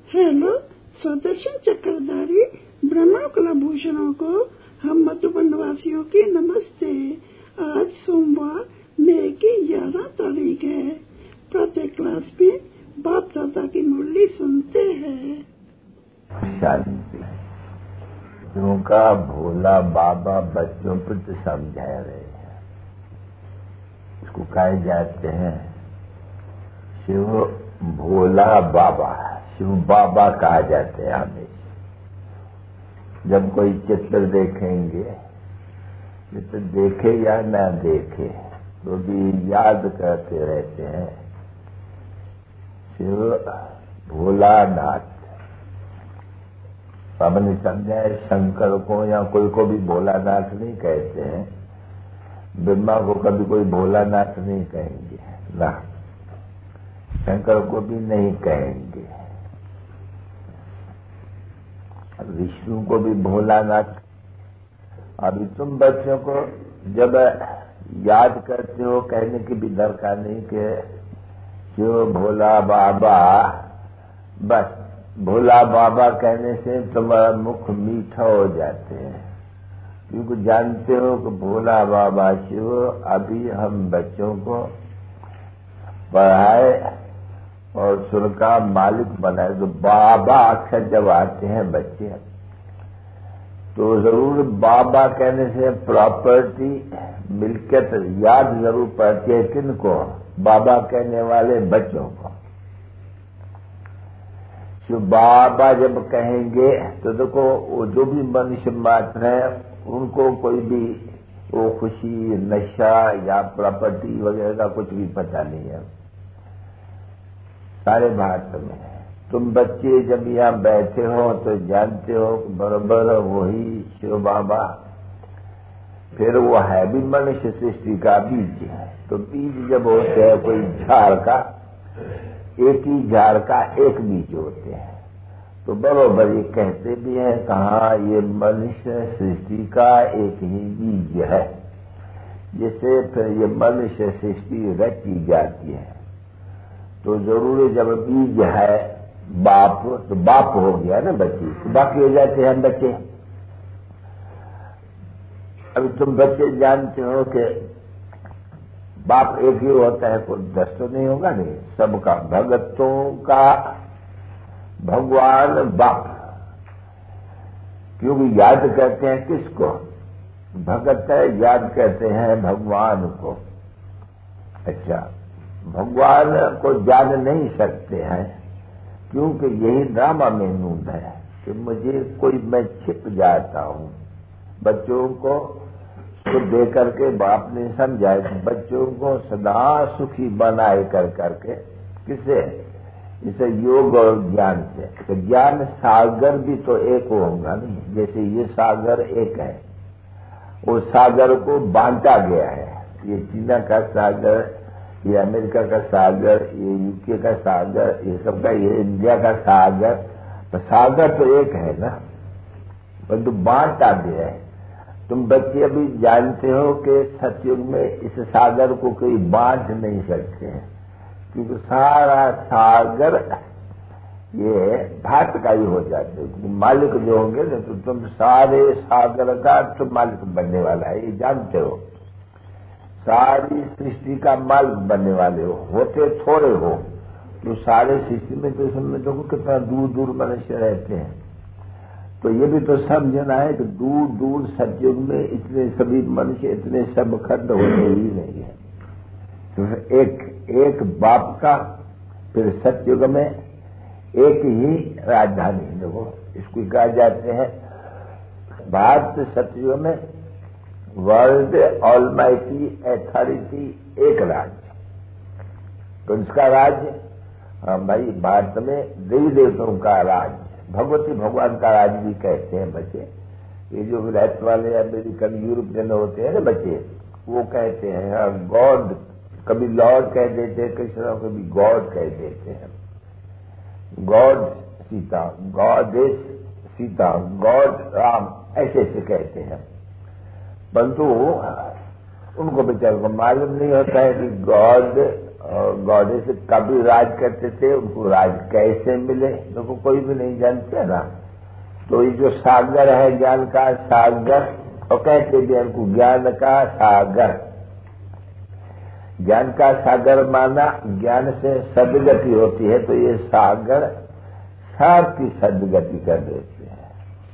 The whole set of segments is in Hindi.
हेलो स्वदर्शन चक्रधारी ब्रह्मा कुलभूषणों को हम मधुबन वासियों की नमस्ते। आज सोमवार मई की 11 तारीख है। प्रत्येक क्लास में बाप दादा की मुरली सुनते हैं। शांति का भोला बाबा बच्चों पर तो समझा रहे हैं। इसको कहे जाते हैं शिव भोला बाबा, शिव बाबा कहा जाते हैं। हमें जब कोई चित्र देखेंगे, चित्र देखे या न देखे तो भी याद करते रहते हैं शिव भोलानाथ। हमने समझा है शंकर को या कोई को भी भोलानाथ नहीं कहते हैं। ब्रह्मा को कभी कोई भोलानाथ नहीं कहेंगे ना, शंकर को भी नहीं कहेंगे, विष्णु को भी भोलानाथ। अभी तुम बच्चों को जब याद करते हो कहने की भी दरकार नहीं कि जो भोला बाबा, बस भोला बाबा कहने से तुम्हारा मुख मीठा हो जाते हैं, क्योंकि जानते हो कि भोला बाबा शिव अभी हम बच्चों को पढ़ाए और सुर का मालिक बनाए। तो बाबा अक्षर जब आते हैं बच्चे तो जरूर बाबा कहने से प्रॉपर्टी मिल्कियत याद जरूर पड़ती है। किनको? बाबा कहने वाले बच्चों को। जो बाबा जब कहेंगे तो देखो वो जो भी मनुष्य मात्र है उनको कोई भी वो खुशी नशा या प्रॉपर्टी वगैरह का कुछ भी पता नहीं है सारे भारत में। तुम बच्चे जब यहाँ बैठे हो तो जानते हो बराबर वही शिव बाबा। फिर वो है भी मनुष्य सृष्टि का बीज है। तो बीज जब होते हैं कोई झाड़ का, एक ही झाड़ का एक बीज होते हैं, तो बराबर ये कहते भी हैं कहाँ ये मनुष्य सृष्टि का एक ही बीज है, जिससे फिर ये मनुष्य सृष्टि रची जाती है। तो जरूर जब बीज है बाप तो बाप हो गया ना बच्चे, तो बाकी हो जाते हैं बच्चे। अभी तुम बच्चे जानते हो कि बाप एक ही होता है, कोई 10 तो नहीं होगा नहीं, सबका भगतों का भगवान बाप। क्योंकि याद करते हैं किसको? भगत है, याद करते हैं भगवान को। अच्छा, भगवान को जान नहीं सकते हैं क्योंकि यही ड्रामा में नून है कि मुझे कोई मैं छिप जाता हूं। बच्चों को सुख दे करके बाप ने समझाए बच्चों को सदा सुखी बनाए कर करके। किसे? इसे योग और ज्ञान से। तो ज्ञान सागर भी तो एक होगा नहीं, जैसे ये सागर एक है, वो सागर को बांटा गया है। ये चीना का सागर, ये अमेरिका का सागर, ये यूके का सागर, ये सबका, ये इंडिया का सागर। तो सागर तो एक है ना, परंतु बांटा गया है। तुम बच्चे अभी जानते हो कि सतयुग में इस सागर को कोई बांट नहीं सकते हैं, क्योंकि सारा सागर ये भारत का ही हो जाते हैं। मालिक जो होंगे ना, तो तुम सारे सागर का तुम मालिक बनने वाला है, ये जानते हो। सारी सृष्टि का मालिक बनने वाले हो। होते थोड़े हो तो सारे सृष्टि में तो समझ देखो कितना दूर दूर मनुष्य रहते हैं। तो ये भी तो समझना है कि दूर दूर सतयुग में इतने सभी मनुष्य इतने सब खंड होते ही नहीं है। तो एक बाप का फिर सतयुग में एक ही राजधानी। देखो इसको कहा जाते हैं भारत सतयुग में वर्ल्ड ऑलमाइटी अथॉरिटी एक राज्य। तो इसका राज्य भाई भारत में देवी देवताओं का राज्य, भगवती भगवान का राज्य भी कहते हैं बच्चे। ये जो विलायत वाले अमेरिकन यूरोपियन होते हैं ना बच्चे, वो कहते हैं गॉड, कभी लॉर्ड कह देते हैं, कृष्ण कभी गॉड कह देते हैं। God Sita, goddess Sita, God Ram, ऐसे ऐसे कहते हैं। परंतु उनको बेचारों को मालूम नहीं होता है कि गॉड और गौड़े से कभी राज करते थे, उनको राज कैसे मिले तो कोई भी नहीं जानते ना। तो ये जो सागर है ज्ञान का सागर, और कहते भी उनको ज्ञान का सागर। ज्ञान का सागर माना ज्ञान से सदगति होती है, तो ये सागर सबकी सदगति कर देते हैं।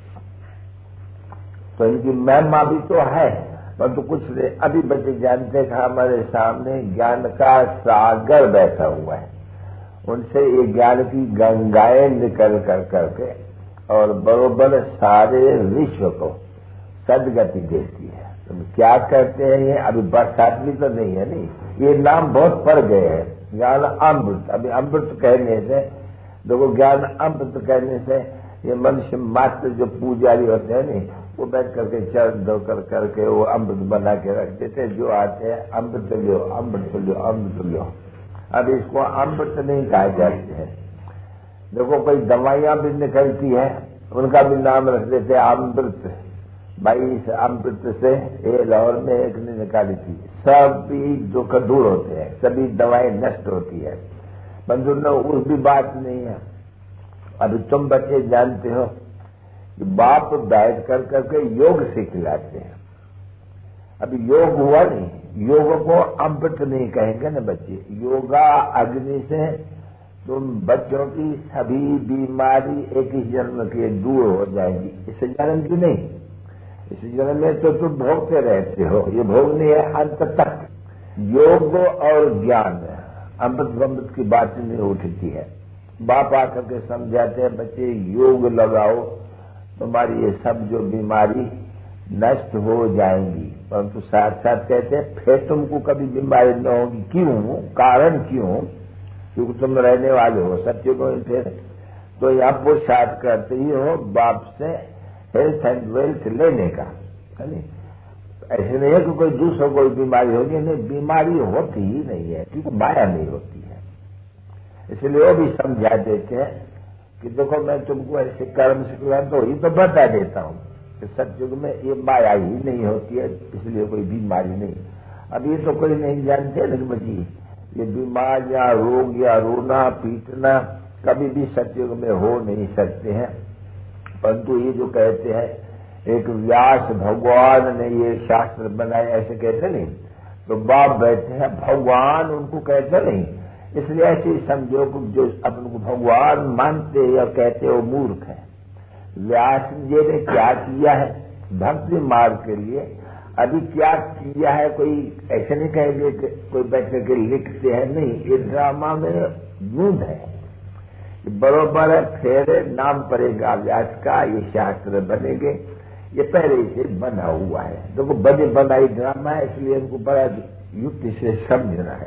तो इनकी महिमा भी तो है, परंतु कुछ अभी बच्चे जानते हैं कि हमारे सामने ज्ञान का सागर बैठा हुआ है, उनसे ये ज्ञान की गंगाएं निकल कर करके और बरोबर सारे विश्व को सदगति देती है। तो क्या कहते हैं ये, अभी बरसात भी तो नहीं है, नहीं ये नाम बहुत पड़ गए हैं। ज्ञान अमृत, अभी अमृत कहने से देखो, ज्ञान अमृत कहने से ये मनुष्य मात्र जो पुजारी होते हैं नहीं, वो बैठ करके चरण धो कर करके वो अमृत बना के रख देते, जो आते हैं अमृत लो अमृत लो अमृत लो। अब इसको अमृत नहीं कहा जाते हैं। देखो कोई दवाइयां भी निकलती है, उनका भी नाम रख देते हैं अमृत। भाई इस अमृत से ये लाहौर में एक ने निकाली थी, सभी दुख दूर होते हैं, सभी दवाएं नष्ट होती है। बंधु न उस भी बात नहीं है। अभी तुम बच्चे जानते हो कि बाप बैठ कर करके योग से खिलाते हैं। अभी योग हुआ नहीं, योग को अमृत नहीं कहेंगे ना बच्चे। योगा अग्नि से तुम बच्चों की सभी बीमारी एक ही जन्म के दूर हो जाएगी। इस जन्म की नहीं, इस जन्म में तो तुम भोगते रहते हो, ये भोगनी है अंत तक। योग और ज्ञान अमृत की बात नहीं उठती है। बाप आकर के समझाते हैं बच्चे योग लगाओ, तुम्हारी ये सब जो बीमारी नष्ट हो जाएंगी। परंतु साथ साथ कहते हैं फिर तुमको कभी बीमारी न होगी। क्यों? कारण क्यों? क्योंकि तुम रहने वाले हो सत्य को। फिर तो यहाँ पुरुषार्थ करते ही हो बाप से हेल्थ एंड वेल्थ लेने का। ऐसे नहीं है कि कोई दूसरों कोई बीमारी होगी, नहीं बीमारी होती ही नहीं है, क्योंकि माया नहीं होती है। इसलिए वो भी समझा देते हैं कि देखो मैं तुमको ऐसे कर्म सिखलाता तो ही तो बता देता हूं कि सत्युग में ये माया ही नहीं होती है, इसलिए कोई बीमारी नहीं। अब ये तो कोई नहीं जानते ना बच्ची, ये बीमार या रोग या रोना पीटना कभी भी सत्युग में हो नहीं सकते हैं। परंतु ये जो कहते हैं एक व्यास भगवान ने ये शास्त्र बनाए ऐसे कहते नहीं, तो बाप बैठे हैं भगवान उनको कहते नहीं। इसलिए ऐसे ही समझो जो अपन को भगवान मानते या कहते हो मूर्ख है। व्यास जी ने क्या किया है भक्ति मार्ग के लिए, अभी क्या किया है कोई ऐसे नहीं कहेंगे कि कोई बैठ करके लिखते हैं, नहीं ये ड्रामा में गूंज है बरोबर है। फिर नाम पड़ेगा व्यास का, ये शास्त्र बनेंगे, ये पहले से बना हुआ है। देखो बने बनाई ड्रामा है, इसलिए इनको बड़ा युक्ति से समझना है।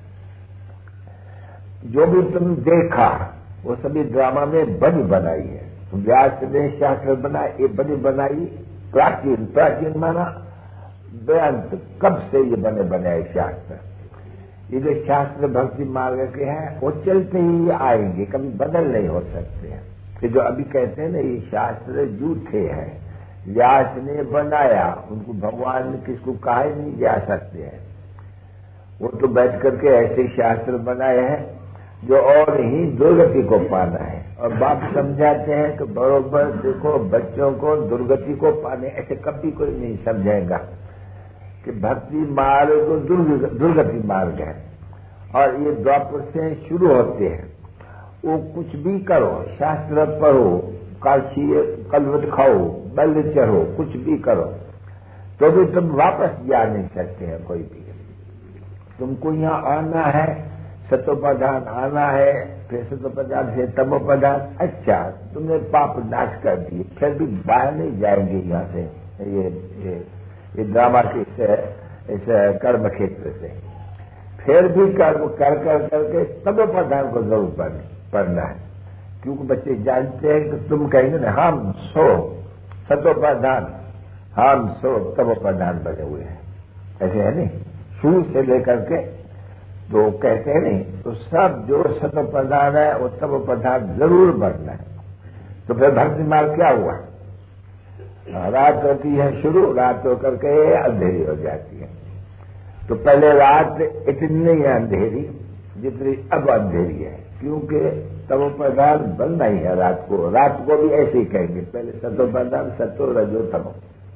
जो भी तुम देखा वो सभी ड्रामा में बनी बनाई है। व्यास ने शास्त्र बनाया, ये बनी बनाई प्राचीन, प्राचीन माना बेअंत, कब से ये बने बनाए शास्त्र। ये जो शास्त्र भक्ति मार्ग के हैं वो चलते ही आएंगे, कभी बदल नहीं हो सकते हैं। कि जो अभी कहते हैं ना ये शास्त्र झूठे हैं, व्यास ने बनाया, उनको भगवान ने किसको कहा ही नहीं जा सकते हैं। वो तो बैठ करके ऐसे शास्त्र बनाए हैं जो और ही दुर्गति को पाना है। और बाप समझाते हैं कि बरोबर देखो बच्चों को दुर्गति को पाने, ऐसे कभी कोई नहीं समझेगा कि भक्ति मार्ग दुर्गति मार्ग है। और ये द्वापर से शुरू होते हैं, वो कुछ भी करो, शास्त्र पढ़ो, काशी कलवट खाओ, बल चढ़ो, कुछ भी करो, तो भी तुम वापस जा नहीं सकते हैं कोई भी। तुमको यहाँ आना है, सतोप्रधान आना है, फिर सतोप्रधान से तमोप्रधान, अच्छा तुमने पाप नाश कर दिए, फिर भी बाहर नहीं जाएंगे यहाँ से ये ड्रामा के इस कर्म क्षेत्र से। फिर भी कर्म कर करके तमोप्रधान को जरूर पढ़ना है, क्योंकि बच्चे जानते हैं कि तुम कहेंगे ना हम सो सतोप्रधान, हम सो तमोप्रधान बने हुए हैं, ऐसे है नहीं शुरू से लेकर के तो कहते हैं नहीं, तो सब जो सतोप्रधान है वो तमोप्रधान जरूर बनना है। तो फिर भक्ति मार्ग क्या हुआ? रात होती है शुरू, रात होकर के अंधेरी हो जाती है। तो पहले रात इतनी नहीं है अंधेरी, जितनी अब अंधेरी है, क्योंकि तमो प्रधान बनना ही है रात को भी ऐसे ही कहेंगे। पहले सतो प्रधान, सतो रजो तमो।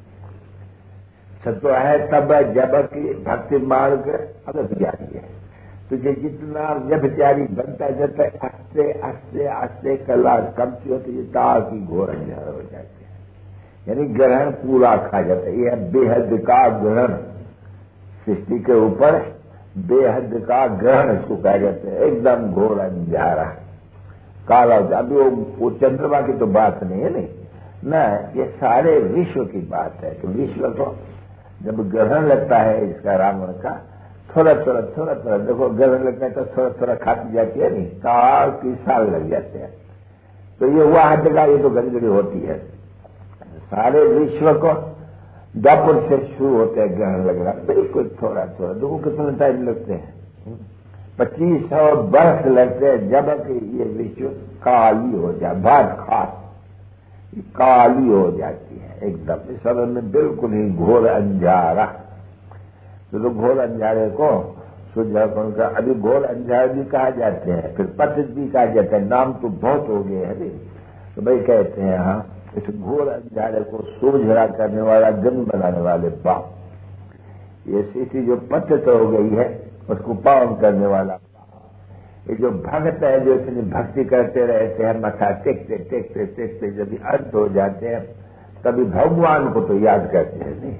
सतो है तब जब की भक्ति मार्ग अव्यभिचारी है। तुझे जितना व्यभिचारी बनता जाता है, आस्ते आस्ते आस्ते कला कमती होती है, ताकि घोर अंधार हो जाते हैं, यानी ग्रहण पूरा खा जाता है। यह बेहद का ग्रहण, सृष्टि के ऊपर बेहद का ग्रहण इसको कहा जाता है, एकदम घोर अंधारा काला। अभी वो चंद्रमा की तो बात नहीं है, नहीं ना, ये सारे विश्व की बात है। तो विश्व को जब ग्रहण लगता है इसका, रावण का, थोड़ा देखो ग्रहण लगता है तो थोड़ा खाती जाती है, नहीं काफी साल लग जाते हैं। तो ये हुआ हद का, ये तो घड़ी घड़ी होती है। सारे विश्व को द्वापर से शुरू होते हैं ग्रहण लगना, बिल्कुल थोड़ा देखो कितने टाइम लगते हैं, 2500 वर्ष लगते हैं, जब कि ये विश्व काली हो जाए, भात खास काली हो जाती है एकदम। इस समय में बिल्कुल ही घोर अंधारा। तो घोर अंधारे को सूर्यापन का अभी घोर अंधारे भी कहा जाते हैं, फिर पतित भी कहा जाता है। नाम तो बहुत हो गए हैं, तो भाई कहते हैं हाँ, इस घोर अंधारे को सूझरा करने वाला, दिन बनाने वाले बाप। ये स्थिति जो पतित हो गई है उसको पावन करने वाला। ये जो भक्त है, जो इतनी भक्ति करते रहते हैं, मथा टेकते जब अंत हो जाते हैं, तभी भगवान को तो याद करते हैं, नहीं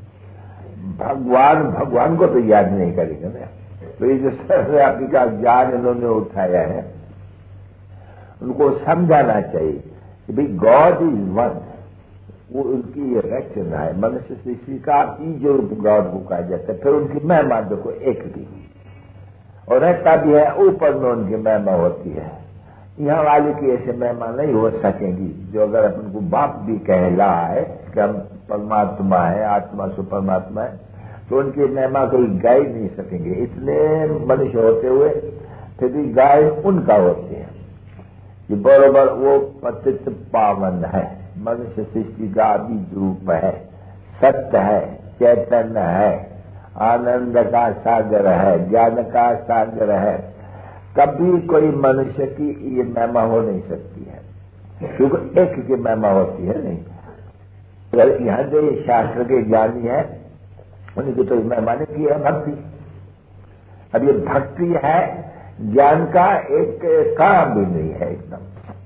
भगवान को तो याद नहीं करेंगे ना। तो ये जो सर्वव्यापी का ज्ञान इन्होंने उठाया है, उनको समझाना चाहिए कि भाई गॉड इज वन। वो उनकी ये रचना है, मनुष्य सृष्टि का जो गॉड को कहा जाता है। फिर उनकी महिमा देखो एक भी, और रहता भी है, ऊपर में उनकी महिमा होती है। यहाँ वाले की ऐसे महिमा नहीं हो सकेंगी, जो अगर अपन को बाप भी कहलाए कि हम परमात्मा है, आत्मा से परमात्मा है, तो उनकी महिमा कोई गा ही नहीं सकेंगे। इतने मनुष्य होते हुए फिर भी गाय उनका होते हैं कि बरोबर वो पतित पावन है, मनुष्य सृष्टि का बीज रूप है, सत्य है, चैतन्य है, आनंद का सागर है, ज्ञान का सागर है। कभी कोई मनुष्य की ये महिमा हो नहीं सकती है, क्योंकि एक की महिमा होती है, नहीं। अगर यहां जो ये शास्त्र के ज्ञानी है, उनकी तो महिमा ने की है भक्ति। अब ये भक्ति है, ज्ञान का एक काम भी नहीं है एकदम।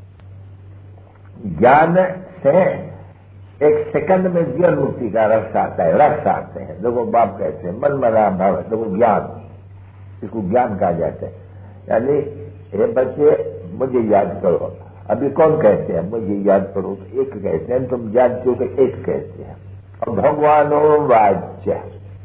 ज्ञान से एक सेकंड में जीवन मुक्ति का रस आता है, रस आते हैं। देखो बाप कहते हैं मन मना भाव, देखो ज्ञान, इसको ज्ञान कहा जाता है। यानी ये बच्चे मुझे याद करो, अभी कौन कहते हैं मुझे याद करो, तो एक कहते हैं, तुम जानते हो कि एक कहते हैं। और भगवानो वाच्य,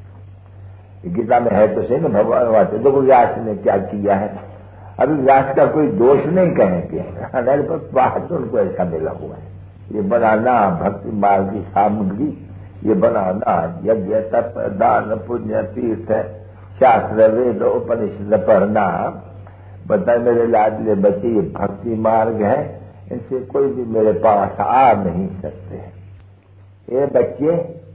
गीता में है तो सही ना, भगवान वाच्य। देखो व्यास ने क्या किया है, अभी व्यास का कोई दोष नहीं कहेंगे, हमारे पास बात उनको ऐसा मिला हुआ है। ये बनाना भक्ति मार्ग की सामग्री, ये बनाना यज्ञ तप दान पुण्य तीर्थ शास्त्र वेद उपनिषद पढ़ना, बताए मेरे लाडले बच्चे, ये भक्ति मार्ग है, इनसे कोई भी मेरे पास आ नहीं सकते। ये बच्चे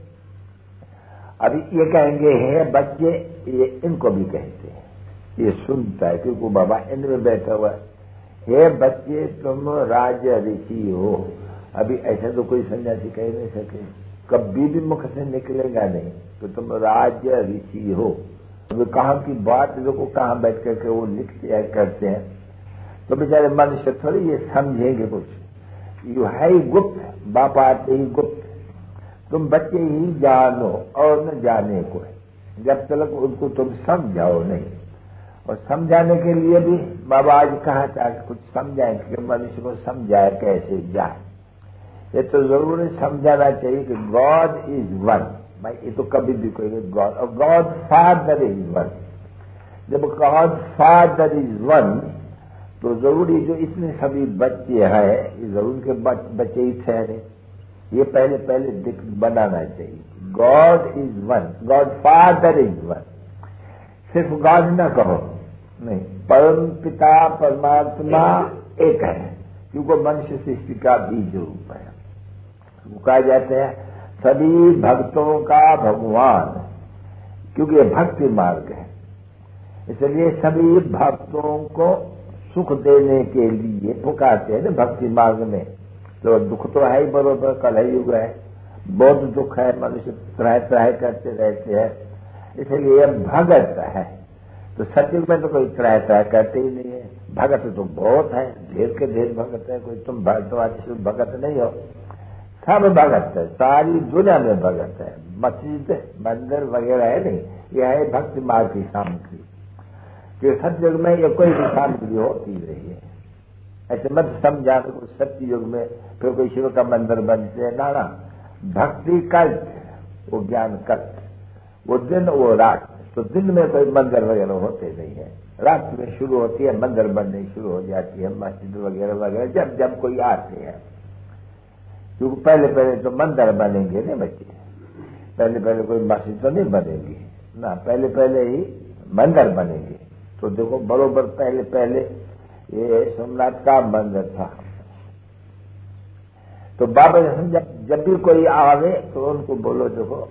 अभी ये कहेंगे हे बच्चे, ये इनको भी कहते हैं, ये सुनता है क्योंकि बाबा इनमें बैठा हुआ है। हे बच्चे तुम राज ऋषि हो। अभी ऐसा तो कोई सन्यासी कह नहीं सके, कभी भी मुख से निकलेगा नहीं, तो तुम राज ऋषि हो। तो कहाँ की बात देखो, कहाँ बैठ करके वो लिखते हैं करते हैं, तो बेचारे मनुष्य थोड़ी ये समझेंगे कुछ। यू है ही गुप्त, बाप आते ही गुप्त, तुम बच्चे ही जानो और न जाने को, जब तक उनको तुम समझाओ नहीं। और समझाने के लिए भी बाबा आज कहा था कुछ समझाएं कि मनुष्य को समझाए कैसे जाए। ये तो जरूर समझाना चाहिए कि गॉड इज वन। भाई ये तो कभी भी कोई गॉड, और गॉड फादर इज वन। जब गॉड फादर इज वन, तो जरूरी जो इतने सभी बच्चे हैं, ये जरूर के बच्चे ही ठहरे, ये पहले बनाना चाहिए। God is one, God father is one. सिर्फ गॉड ना कहो, नहीं, परम पिता परमात्मा एक है, क्योंकि मनुष्य सृष्टि का बीज रूप है। वो कहा जाते हैं सभी भक्तों का भगवान, क्योंकि ये भक्ति मार्ग है। इसलिए सभी भक्तों को सुख देने के लिए पुकारते हैं ना भक्ति मार्ग में। तो दुख तो है ही, बरोबर कलयुग है, बहुत दुख है, मनुष्य त्राह त्राह करते रहते हैं, इसलिए भगत है। तो सतयुग में तो कोई त्राह त्राह करते ही नहीं है, भगत तो बहुत है, ढेर के ढेर भगत है, कोई तुम भगत नहीं हो, सब भगत है, सारी दुनिया में भगत है। मस्जिद मंदिर वगैरह है नहीं, यह है भक्ति मार्ग की सामग्री, कि सतयुग में ये कोई भी सामग्री होती रही है। ऐसे मत समझा तो सतयुग में फिर कोई शिव का मंदिर बनते हैं, ना, भक्ति कल्ट, वो ज्ञान कल्ट, वो दिन वो रात। तो दिन में कोई मंदिर वगैरह होते नहीं है, रात में शुरू होती है, मंदिर बनने शुरू हो जाती है, मस्जिद वगैरह वगैरह जब जब कोई आते हैं। क्योंकि पहले पहले तो मंदिर बनेंगे ना बच्चे, पहले पहले कोई मस्जिद तो नहीं बनेगी ना, पहले पहले ही मंदिर बनेंगे। तो देखो बरोबर पहले पहले ये सोमनाथ का मंदिर था, तो बाबा ने समझा जब भी कोई आवे तो उनको बोलो देखो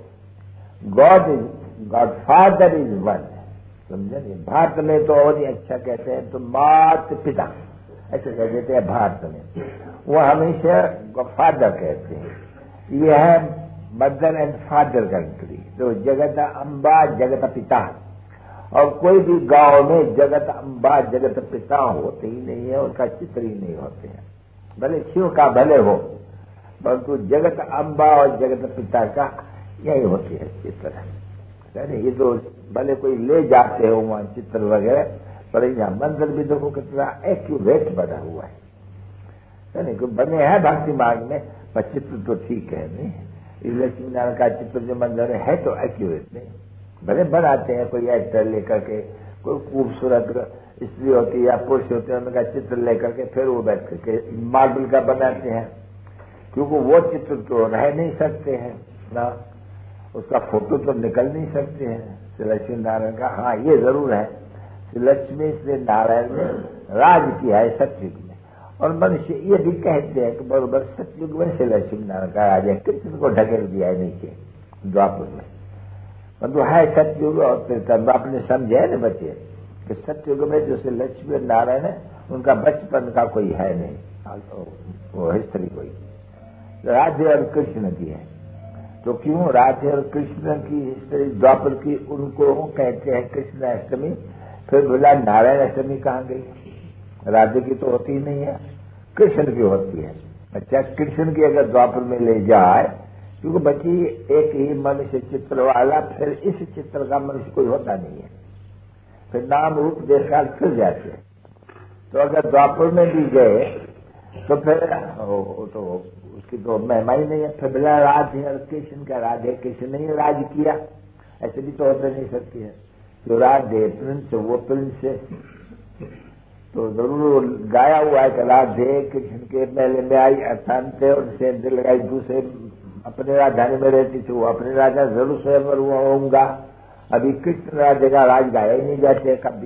गॉड फादर इज वन, समझे नहीं। भारत में तो और ही अच्छा कहते हैं, तो माता पिता ऐसे कह देते हैं भारत में, वो हमेशा फादर कहते हैं। यह है मदर एंड फादर कंट्री, तो जगत अम्बा जगत पिता, और कोई भी गांव में जगत अम्बा जगत पिता होते ही नहीं है, उनका चित्र ही नहीं होते हैं। भले शिव का भले हो, परंतु जगत अम्बा और जगत पिता का यही होती है चित्र। ये तो भले कोई ले जाते हो वहां चित्र वगैरह, पर यहाँ मंदिर भी देखो कितना एक्यूरेट बना हुआ है नहीं, बने हैं भक्ति मार्ग में, पर चित्र तो ठीक है नहीं। लक्ष्मी नारायण का चित्र जो मंदिर है तो एक्यूरेट नहीं, भले बनाते हैं कोई एक्टर लेकर के, कोई खूबसूरत स्त्री होती है या पुरुष होते हैं, उनका चित्र लेकर के फिर वो बैठ करके मार्बल का बनाते हैं, क्योंकि वो चित्र तो रह नहीं सकते हैं ना, उसका फोटो तो निकल नहीं सकते हैं श्री लक्ष्मी नारायण का। हाँ ये जरूर है, श्री लक्ष्मी श्री नारायण ने राज किया है सतयुग में, और मनुष्य ये भी कहते हैं कि बरोबर सतयुग में श्री लक्ष्मी नारायण का राज है, कृष्ण को ढकेल दिया है नीचे द्वापर में, परंतु है सतयुग और त्रेता। आपने समझे है ना बच्चे कि सतयुग में जो श्री लक्ष्मी नारायण है उनका बचपन का कोई है नहीं, वो हिस्ट्री कोई राधे और कृष्ण की है। तो क्यों राधे और कृष्ण की हिस्ट्री द्वापर की उनको कहते हैं कृष्ण अष्टमी, फिर बोला नारायण अष्टमी कहाँ गई? राधे की तो होती ही नहीं है, कृष्ण की होती है। अच्छा कृष्ण की अगर द्वापर में ले जाए, क्योंकि बच्ची एक ही मनुष्य चित्र वाला, फिर इस चित्र का मनुष्य कोई होता नहीं है, फिर नाम रूप देशकाल फिर जाते हैं। तो अगर द्वापर में भी गए तो फिर तो उसकी तो महिमा ही नहीं है। फिर बिना राधे और कृष्ण का, राधे कृष्ण नहीं राज किया, ऐसे भी तो होते नहीं सकती है। जो राधे प्रिंस वो प्रिंसेस, तो जरूर गाया हुआ है कि राधे कृष्ण के मेले में आई अर्थांत और सेंध लगाई, दूसरे अपने राजधानी में रहती थी, वो अपने राजा जरूर स्वयंवर हुआ होगा। अभी कृष्ण राधे का राज गाया ही नहीं जाते कभी,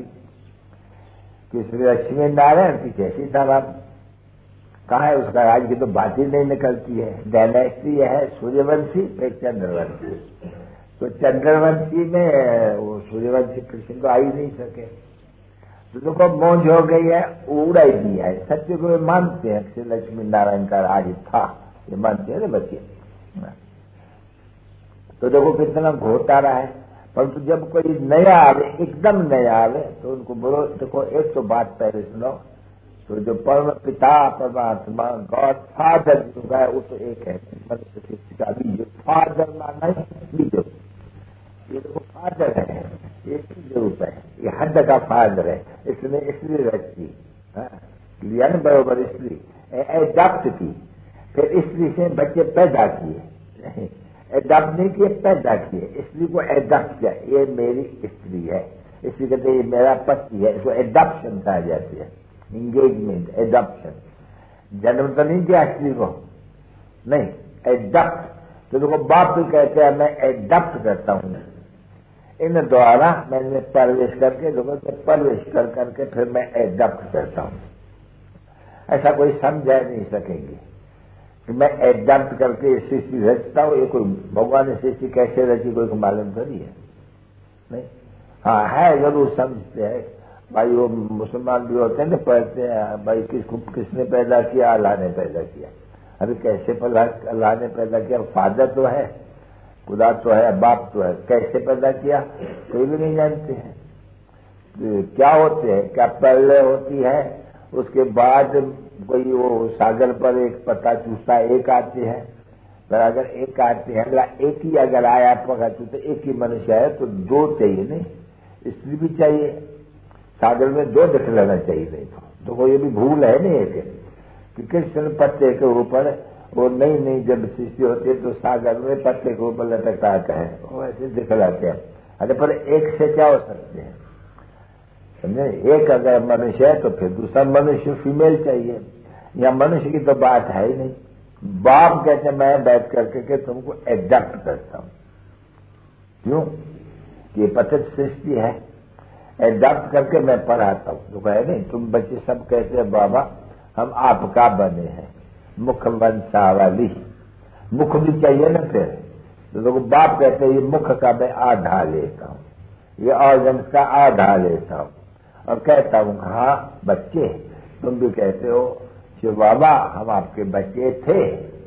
कृष्ण लक्ष्मी नारायण पीछे सीताराम, कहाँ है उसका राज की तो बात ही नहीं निकलती है। डायनेस्टी है सूर्यवंशी फिर चंद्रवंशी, तो चंद्रवंशी में वो सूर्यवंशी कृष्ण को आ ही नहीं सके, तो देखो मौज हो गई है, उड़ाई दिया है। सत्य को मानते हैं श्री लक्ष्मी नारायण का राज था, ये मानते हैं ना बच्चे। तो देखो कितना घोटाला है। परंतु जब कोई नया आवे, एकदम नया आवे, तो उनको बोलो देखो एक तो बात पहले सुनो, तो जो परम पिता परमात्मा गॉड फादर जो है वो तो एक है, मनुष्य सृष्टि का बीज। फादर माना बीज, ये देखो फादर है, ये बीज रूप है, ये हद का फादर है, इसने स्त्री रची लिया न बरोबर, स्त्री एडॉप्ट की, फिर स्त्री से बच्चे पैदा किए, एडॉप्ट नहीं किए पैदा किए, स्त्री को एडॉप्ट किया, ये मेरी स्त्री है, इसलिए कहते ये मेरा पति है, इसको एडॉप्शन कहा जाती है। इंगेजमेंट एडॉप्शन, जन्म तो नहीं दिया स्त्री को, नहीं एडॉप्ट। तो देखो बाप भी कहते हैं मैं एडॉप्ट करता हूं, इन द्वारा मैंने परवेश करके देखो परवेश कर करके फिर मैं एडॉप्ट करता हूं। ऐसा कोई समझा नहीं सकेंगे कि मैं एडॉप्ट करके सृष्टि रचता हूं। ये कोई भगवान ने सृष्टि कैसे रची कोई मालूम थोड़ी है, नहीं। हाँ है, जरूर समझते हैं भाई। वो मुसलमान भी होते हैं ना, पढ़ते हैं भाई किसने पैदा किया, अल्लाह ने पैदा किया। अभी कैसे अल्लाह ने पैदा किया? फादर तो है, खुदा तो है, बाप तो है, कैसे पैदा किया कोई भी नहीं जानते हैं। क्या होते हैं, क्या पहले होती है, उसके बाद कोई वो सागर पर एक पता चूसता एक आते हैं, पर अगर एक आते हैं एक ही अगर आया पका तो एक ही मनुष्य है, तो दो चाहिए नहीं, स्त्री भी चाहिए। सागर में दो दिख लेना चाहिए, नहीं तो वो ये भी भूल है नहीं एक कि कृष्ण पत्ते के ऊपर वो नई जब सृष्टि होती है तो सागर में पत्ते के ऊपर लटकता है, वो ऐसे दिखलाते हैं। अरे पर एक से क्या हो सकते हैं, समझे? एक अगर मनुष्य है तो फिर दूसरा मनुष्य फीमेल चाहिए। या मनुष्य की तो बात है ही नहीं। बाप कहते मैं बैठ करके के तुमको एडप्ट करता हूं, क्यों? ये पतित सृष्टि है, एडप्ट करके मैं पढ़ाता हूं। तो कहे नहीं, तुम बच्चे सब कहते हैं बाबा हम आपका बने हैं, मुख वंशावली, मुख भी चाहिए ना फिर। तो लोग बाप कहते हैं ये मुख का मैं आधा लेता हूं, ये ऑर्गन्स का आधा लेता हूं, और कहता हूं हाँ बच्चे तुम भी कहते हो कि बाबा हम आपके बच्चे थे,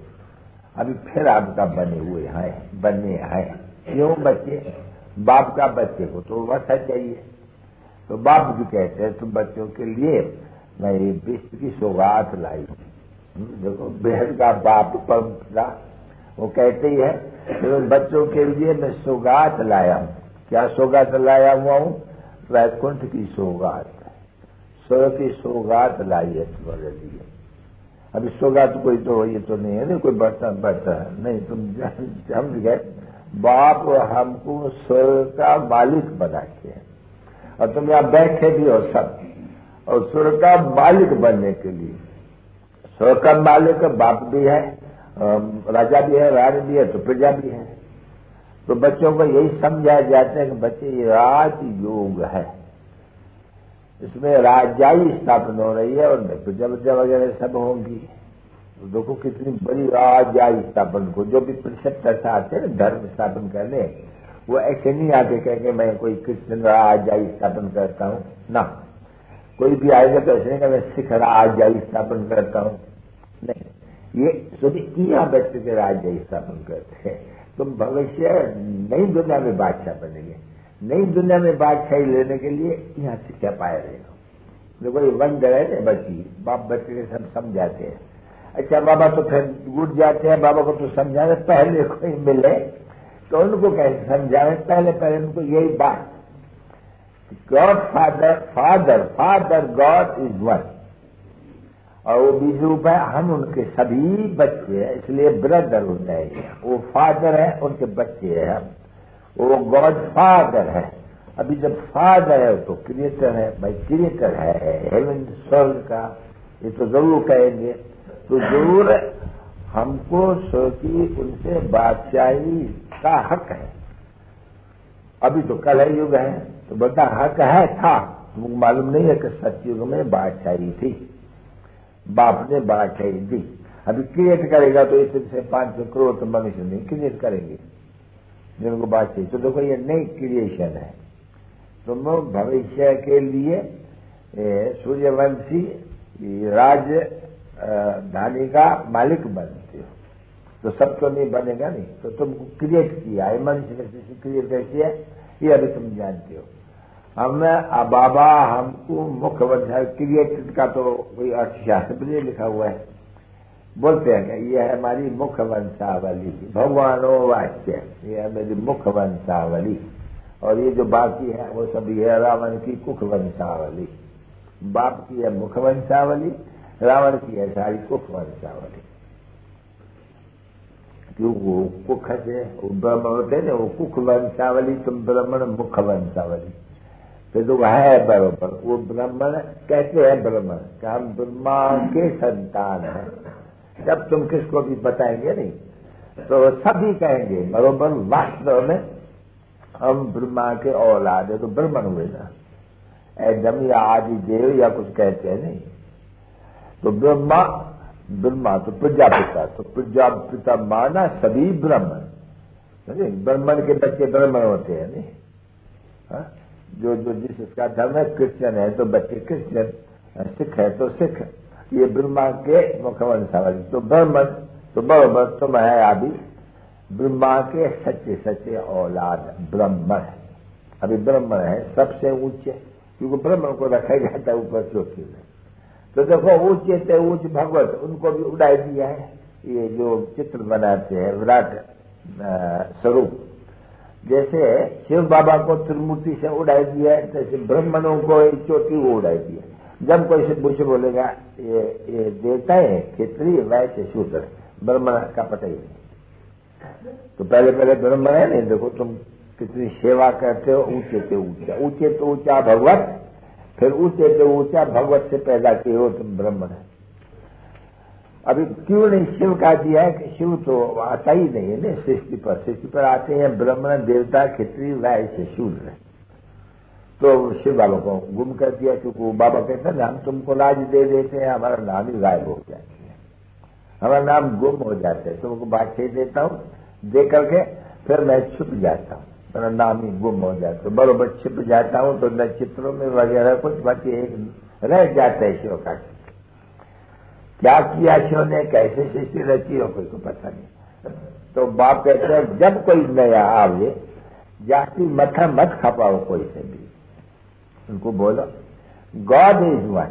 अभी फिर आपका बने हुए हैं, बने हैं। क्यों बच्चे? बाप का बच्चे को तो वसा चाहिए। तो बाप भी कहते हैं तुम बच्चों के लिए मैं ये विश्व की सौगात लाई। देखो बेहद का बाप पर वो कहते ही है तो बच्चों के लिए मैं सौगात लाया हूं। क्या सौगात लाया हुआ हूं? वैकुंठ की सौगात, स्वर्ग की सौगात लाई है तुम्हारे लिए। अभी सौगात कोई तो ये तो नहीं है ना, कोई बर्तन नहीं, तुम समझ गए। बाप हमको स्वर्ग का मालिक बना के, और तुम यहां बैठे भी हो सब, और स्वर्ग का मालिक बनने के लिए। स्वर्ग का मालिक बाप भी है, राजा भी है, रानी भी है, तो प्रजा भी है। तो बच्चों को यही समझाया जाता है कि बच्चे ये राजयोग है, इसमें राजाई स्थापना हो रही है और प्रजा वगैरह सब होंगी। तो देखो कितनी बड़ी राजाई स्थापन को, जो भी प्रिसेप्टर्स आते हैं धर्म स्थापन करने, वो ऐसे नहीं आके कहेंगे मैं कोई कृष्ण राजाई स्थापन करता हूं ना। कोई भी आएगा तो ऐसे नहीं कि मैं सिख राजाई स्थापन करता हूं, नहीं, ये सभी यहाँ बैठ के राजाई स्थापन करते हैं। तुम भविष्य नई दुनिया में बादशाह बनेंगे, नई दुनिया में बादशाही लेने के लिए यहाँ शिक्षा पाए रहे हो। देखो ये वंदर है ना बच्ची, बाप बच्चे के सब समझाते हैं। अच्छा बाबा तो फिर गुट जाते हैं, बाबा को तो समझाने पहले कोई मिले तो उनको कैसे समझावे? पहले उनको यही बात, God father God is one, और वो बीज रूप है, हम उनके सभी बच्चे हैं, इसलिए ब्रदर हो जाएंगे। वो फादर है, उनके बच्चे हैं हम, वो गॉड फादर है। अभी जब फादर है तो क्रिएटर है, भाई क्रिएटर है हेवन स्वर्ग का, ये तो जरूर कहेंगे। तो जरूर हमको स्वर्ग की उनसे बादशाही का हक है। अभी तो कलह युग है तो बता हक है था, तुमको मालूम नहीं है कि सतयुग में बादशाही थी, बाप ने बादशाही दी। अभी क्रिएट करेगा तो इस से 500 करोड़ तो मनुष्य नहीं क्रिएट करेंगे जिनको बादशाही। तो देखो ये नई क्रिएशन है। तुम भविष्य के लिए सूर्यवंशी राजधानी का मालिक बनते हो, तो सब तो नहीं बनेगा नहीं, तो तुमको क्रिएट किया है, मनुष्य कैसे क्रिएट कैसे है ये अभी तुम जानते हो। हमने बाबा हमको मुख्य वंशा क्रिएटेड का तो कोई अर्थशास्त्र में लिखा हुआ है, बोलते हैं कि ये है हमारी मुख्य वंशावली, भगवानो वाच्य, ये है मेरी मुख्य वंशावली, और ये जो बाकी है वो सभी है रावण की कुख वंशावली। बाप की है मुख्य वंशावली, रावण की है सारी कुख वंशावली। क्यों? वो कुख से ब्रह्म होते ना, वो कुख वंशावली, तुम ब्राह्मण मुख्य वंशावली। तो जो है बरोबर, वो ब्राह्मण कहते हैं ब्राह्मण कि हम ब्रह्मा के संतान हैं। जब तुम किसको भी बताएंगे नहीं तो सभी कहेंगे बरोबर वास्तव में हम ब्रह्मा के औलाद है, तो ब्राह्मण हुए ना, एडम या आदि देव या कुछ कहते हैं नहीं। तो ब्रह्मा तो प्रजापिता, तो प्रजापिता माना सभी ब्राह्मण, ब्राह्मण के बच्चे ब्राह्मण होते हैं नहीं। जो जो जिसका धर्म है, क्रिश्चियन है तो बच्चे क्रिश्चियन, सिख है तो सिख, ये ब्रह्मा के मुखवंशावली। तो ब्राह्मण तो बरोबर तुम है अभी ब्रह्मा के सच्चे सच्चे औलाद ब्राह्मण है। अभी ब्राह्मण है सबसे ऊंचे, क्योंकि ब्राह्मण को रखा जाता है ऊपर चोटी में। तो देखो ऊंचे से ऊंच भगवत, उनको भी उड़ाई दिया है। ये जो चित्र बनाते हैं विराट स्वरूप, जैसे शिव बाबा को त्रिमूर्ति से उड़ाई दिया है, तैसे ब्राह्मणों को एक चोटी वो उड़ाई दिया। जब कोई से पूछे बोलेगा ये देवता है क्षत्रिय वैश्य शूद्र, ब्राह्मण का पता ही नहीं। तो पहले पहले ब्राह्मण है नहीं, देखो तुम कितनी सेवा करते हो, ऊंचे से ऊंचा, ऊंचे तो ऊंचा भगवत, फिर ऊंचे से ऊंचा भगवत से पैदा किए हो तुम ब्राह्मण है। अभी क्यों नहीं शिव का दिया है कि शिव तो आता ही नहीं है ना सृष्टि पर आते हैं ब्राह्मण देवता क्षत्रिय वैश्य शूद्र। तो शिव बाबा को गुम कर दिया, क्योंकि वो बाबा कहते हैं हम तुमको लाज दे देते हैं, हमारा नाम ही गायब हो जाती है, हमारा नाम गुम हो जाता है। तुमको बादशाही देता हूँ, दे करके फिर मैं छुप जाता हूँ, मेरा नाम ही गुम हो जाता है। बरोबर छिप जाता हूँ तो न चित्रों में वगैरह कुछ बाकी एक रह जाता है शिव का। क्या किया शिव ने, कैसे सृष्टि रची हो, कोई को पता नहीं। तो बाप कहते हैं जब कोई नया आवे जाति मथा मत खपाओ कोई से भी, उनको बोलो God is one,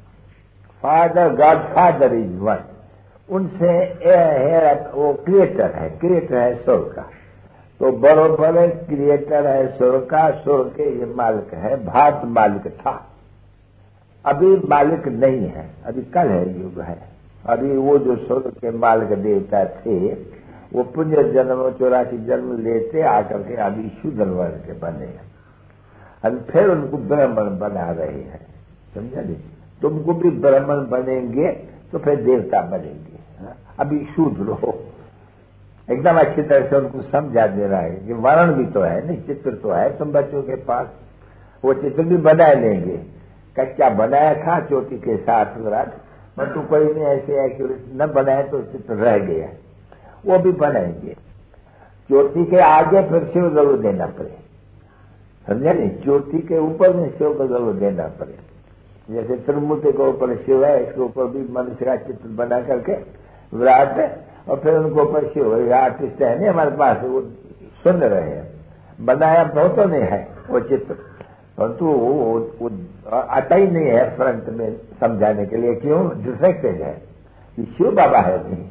father God father is one. उनसे वो क्रिएटर है स्वर्ग का, तो बरोबर क्रिएटर है स्वर्ग का, स्वर्ग के ये मालिक है, भात मालिक था, अभी मालिक नहीं है, अभी कल है युग है। अभी वो जो स्वर्ग के मालिक देवता थे वो पुण्य जन्म 84 जन्म लेते आकर के अभी शूद्र वर्ण के बने हैं, अभी फिर उनको ब्राह्मण बना रहे हैं, समझा नहीं। तुमको भी ब्राह्मण बनेंगे तो फिर देवता बनेंगे, अभी शूद्र हो। एकदम अच्छी तरह से उनको समझा दे रहा है कि वर्ण भी तो है नहीं, चित्र तो है तुम बच्चों के पास, वो चित्र भी बना लेंगे। कच्चा बनाया था चोटी के साथ विराट, परंतु कोई नहीं ऐसे एक्यूरेट न बनाए तो चित्र रह गया, वो भी बनाएंगे। चोटी के आगे फिर शिव जरूर देना पड़े, समझा नहीं, चोटी के ऊपर में शिव को जरूर देना पड़े। जैसे त्रिमूर्ति के ऊपर शिव है, इसके ऊपर भी मनुष्य का चित्र बना करके विराट है, और फिर उनके ऊपर शिव आर्टिस्ट है नहीं हमारे पास, वो सुन रहे हैं, बनाया बहुतों ने है वो चित्र, परंतु वो आता ही नहीं है फ्रंट में समझाने के लिए। क्यों? डिफेक्टेड है कि शिव बाबा है नहीं,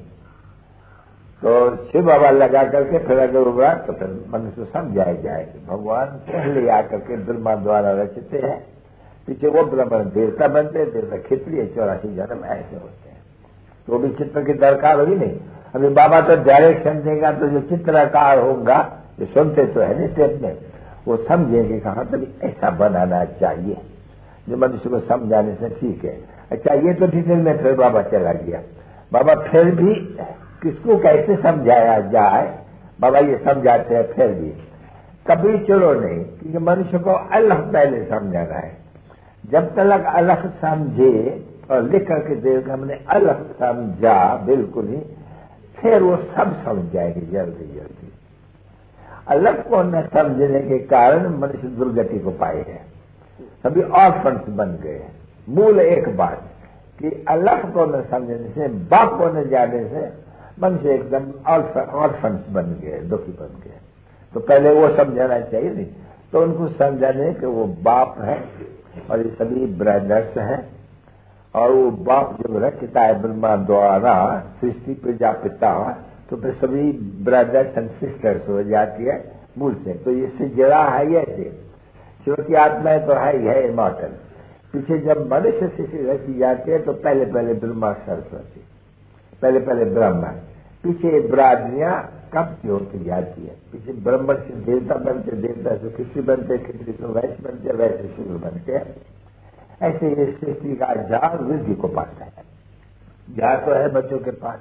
तो शिव बाबा लगा करके फिर अगर उभरा तो फिर मनुष्य समझाया जाए कि भगवान पहले आकर के ब्रह्मा द्वारा रचते हैं, पीछे वो ब्राह्मण देवता बनते, देवता क्षत्रिय 84 जन्म ऐसे होते हैं। तो भी चित्र की दरकार होगी नहीं। अभी बाबा तो डायरेक्शन देगा तो जो चित्रकार होगा, जो सुनते तो है नहीं टेप में, वो समझेंगे कहाँ तक ऐसा बनाना चाहिए, जो मनुष्य को समझाने से ठीक है। अच्छा ये तो ठीक है, मैं फिर बाबा चला गया, बाबा फिर भी किसको कैसे समझाया जाए, बाबा ये समझाते हैं फिर भी कभी चलो नहीं, क्योंकि मनुष्य को अलग पहले समझाना है। जब तक अलग समझे और लिख करके देगा हमने अलग समझा बिल्कुल ही, फिर वो सब समझ जाएगी जल्दी जल्दी। अलग को न समझने के कारण मनुष्य दुर्गति को पाए हैं, सभी ऑर्फन्स बन गए। मूल एक बात कि अलग को न समझने से, बाप को न जाने से मनुष्य एकदम ऑर्फन्स बन गए, दुखी बन गए। तो पहले वो समझाना चाहिए नहीं, तो उनको समझाने कि वो बाप है और ये सभी ब्रदर्स हैं, और वो बाप जब रचता है ब्रह्मा द्वारा सृष्टि प्रजापिता, तो फिर सभी ब्रदर्स एंड सिस्टर्स हो जाती है मूल से। तो इससे जरा है ये शिव की आत्मा तो है ही है इमॉर्टल। पीछे जब मनुष्य सृष्टि रची जाती है तो पहले पहले ब्रह्मा सरस्वती, पहले पहले ब्रह्मा, पीछे ब्राह्मणियां कब की होती जाती है, पीछे ब्राह्मण से देवता बनते, देवता से खिचड़ी बनते, खिचड़ी से वैश्य बनते, वैसे शुरू बनते। ऐसे ये सृष्टि का जाल वृद्धि को पाता है, जा तो है बच्चों के पास।